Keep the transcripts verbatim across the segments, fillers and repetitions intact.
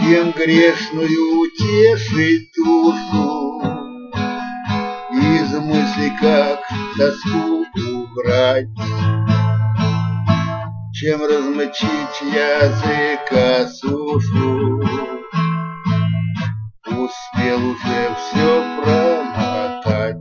чем грешную утешить душу, из мыслей как тоску убрать, чем размочить языка сушу. Успел уже все промотать,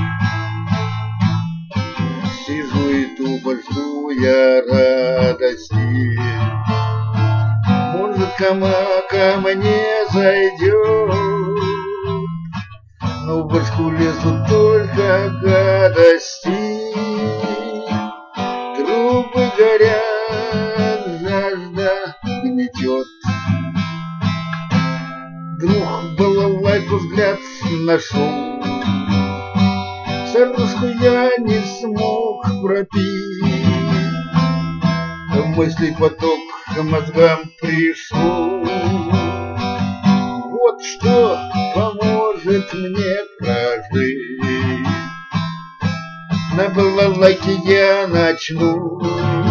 сижу и тупо жду я радости. Может, кому ко мне зайдет, но в башку лезут только гадости. Трубы горят, жажда гнетет. Друг балалайку взгляд нашел, сорнушку я не смог пропить. Мысли поток к мозгам пришел. Вот что поможет мне прожить. На балалайке я начну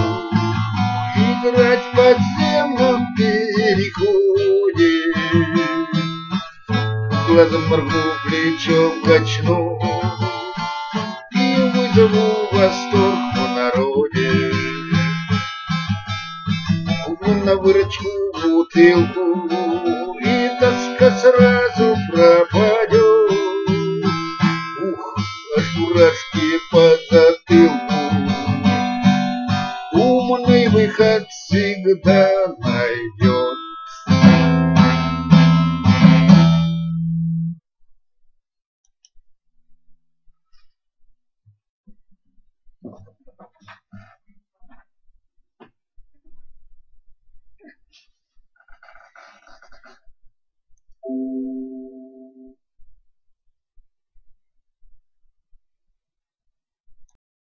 играть в подземном переходе. Глазом моргну, плечом качну и вызову восторг в народе. На выручку бутылку, и тоска сразу пропадет. Ух, аж мурашки по затылку. Умный выход всегда найдет.